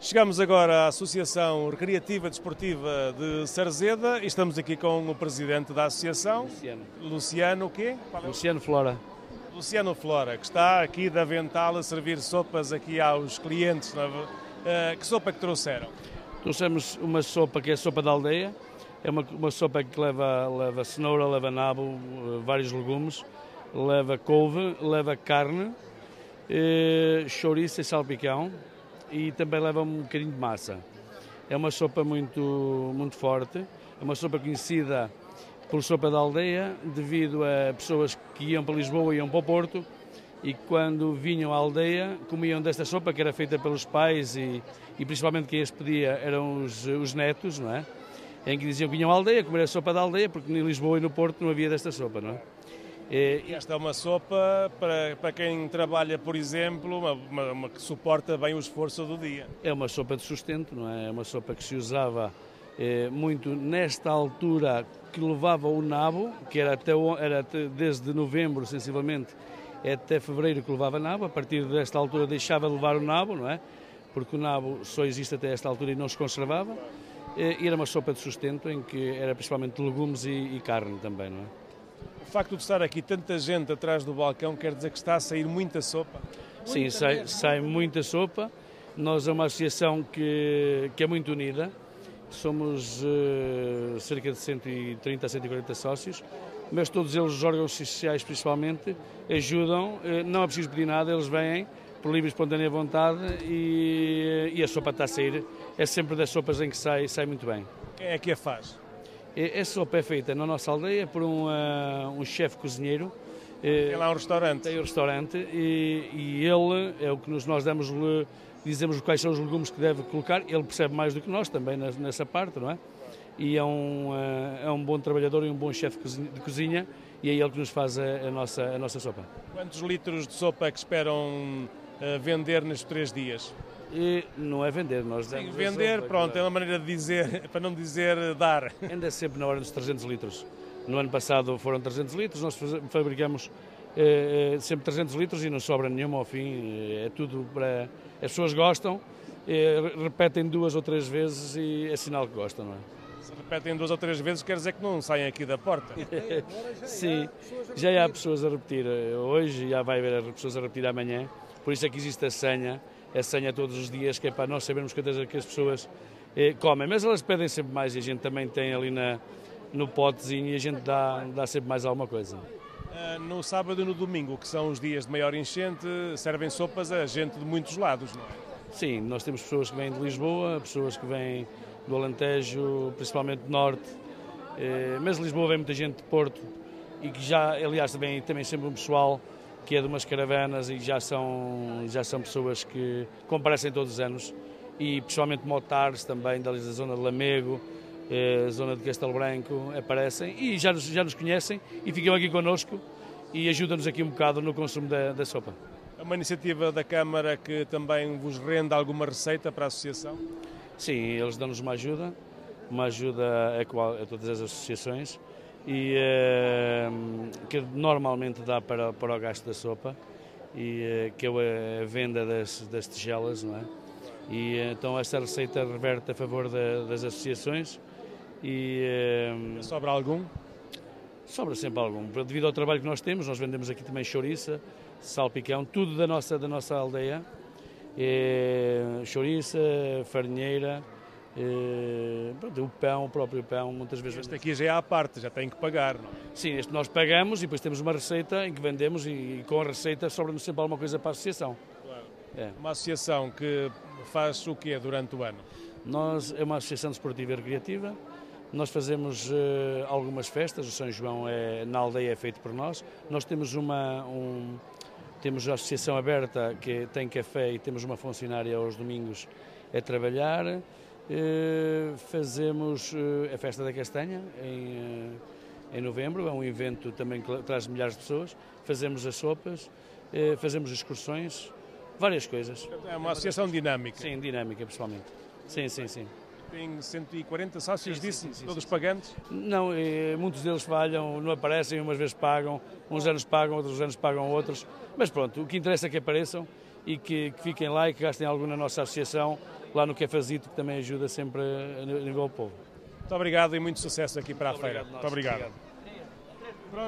Chegamos agora à Associação Recreativa Desportiva de Sarzeda e estamos aqui com o presidente da associação, Luciano o quê? Luciano Flora. Luciano Flora, que está aqui de avental a servir sopas aqui aos clientes. Que sopa que trouxeram? Trouxemos uma sopa que é a sopa da aldeia. É uma sopa que leva cenoura, leva nabo, vários legumes, leva couve, leva carne, chouriço e salpicão e também leva um bocadinho de massa. É uma sopa muito forte, é uma sopa conhecida por sopa da aldeia devido a pessoas que iam para Lisboa e iam para o Porto e quando vinham à aldeia comiam desta sopa que era feita pelos pais e principalmente quem as pedia eram os netos, não é? Em que diziam que vinham à aldeia comer a sopa da aldeia porque em Lisboa e no Porto não havia desta sopa, não é? Esta é uma sopa para quem trabalha, por exemplo, uma que suporta bem o esforço do dia. É uma sopa de sustento, não é? É uma sopa que se usava muito nesta altura que levava o nabo, que era desde novembro, sensivelmente, até fevereiro que levava nabo. A partir desta altura deixava de levar o nabo, não é? Porque o nabo só existe até esta altura e não se conservava. E era uma sopa de sustento em que era principalmente legumes e carne também, não é? O facto de estar aqui tanta gente atrás do balcão quer dizer que está a sair muita sopa? Sim, sai muita sopa. Nós é uma associação que é muito unida. Somos cerca de 130 a 140 sócios, mas todos eles, os órgãos sociais principalmente, ajudam. Não é preciso pedir nada, eles vêm por livre e espontânea vontade e a sopa está a sair. É sempre das sopas em que sai muito bem. Quem é que a faz? Essa sopa é feita na nossa aldeia por um chefe cozinheiro. Tem lá um restaurante. Tem um restaurante e ele é o que nós dizemos quais são os legumes que deve colocar. Ele percebe mais do que nós também nessa parte, não é? E é um bom trabalhador e um bom chefe de cozinha e é ele que nos faz a nossa sopa. Quantos litros de sopa é que esperam vender nestes 3 dias? Não é vender, nós damos. Sim, vender, sopa, pronto, é uma maneira de dizer, para não dizer dar. Ainda é sempre na hora dos 300 litros. No ano passado foram 300 litros, nós fabricamos sempre 300 litros e não sobra nenhuma ao fim. É tudo para... As pessoas gostam, repetem 2 ou 3 vezes e é sinal que gostam, não é? Se repetem 2 ou 3 vezes quer dizer que não saem aqui da porta. Sim, já há pessoas a repetir hoje, já vai haver pessoas a repetir amanhã, por isso é que existe a senha todos os dias, que é para nós sabermos quantas que as pessoas comem, mas elas pedem sempre mais e a gente também tem ali no potezinho e a gente dá sempre mais alguma coisa. No sábado e no domingo, que são os dias de maior enchente, servem sopas a gente de muitos lados, não é? Sim, nós temos pessoas que vêm de Lisboa, pessoas que vêm do Alentejo, principalmente do Norte, mas de Lisboa vem muita gente de Porto e que já, aliás, também sempre um pessoal que é de umas caravanas e já são pessoas que comparecem todos os anos e principalmente motares também, da zona de Lamego, zona de Castelo Branco, aparecem e já nos conhecem e ficam aqui connosco e ajudam-nos aqui um bocado no consumo da sopa. É uma iniciativa da Câmara que também vos rende alguma receita para a associação? Sim, eles dão-nos uma ajuda a todas as associações e que normalmente dá para o gasto da sopa e que é a venda das tigelas, não é? E então esta receita reverte a favor das associações e... Sobra algum? Sobra sempre algum. Devido ao trabalho que nós temos, nós vendemos aqui também chouriça, salpicão, tudo da nossa aldeia. Chouriça, farinheira, o próprio pão, muitas vezes... Este aqui já é à parte, já tem que pagar, não é? Sim, este nós pagamos e depois temos uma receita em que vendemos e com a receita sobra-nos sempre alguma coisa para a associação. Claro. Uma associação que faz o quê durante o ano? Nós é uma associação desportiva e recreativa. Nós fazemos algumas festas, o São João na aldeia é feito por nós. Nós temos temos a associação aberta que tem café e temos uma funcionária aos domingos a trabalhar. Fazemos a Festa da Castanha em novembro, é um evento também que traz milhares de pessoas. Fazemos as sopas, fazemos excursões, várias coisas. É uma associação dinâmica. Sim, dinâmica principalmente. Sim. Tem 140 sócios, sim, todos pagantes? Não, muitos deles falham, não aparecem, umas vezes pagam, uns anos pagam, outros anos pagam outros, mas pronto, o que interessa é que apareçam e que fiquem lá e que gastem algo na nossa associação. lá no Cafezito, que também ajuda sempre a nível do povo. Muito obrigado e muito sucesso aqui para a feira. Muito muito obrigado.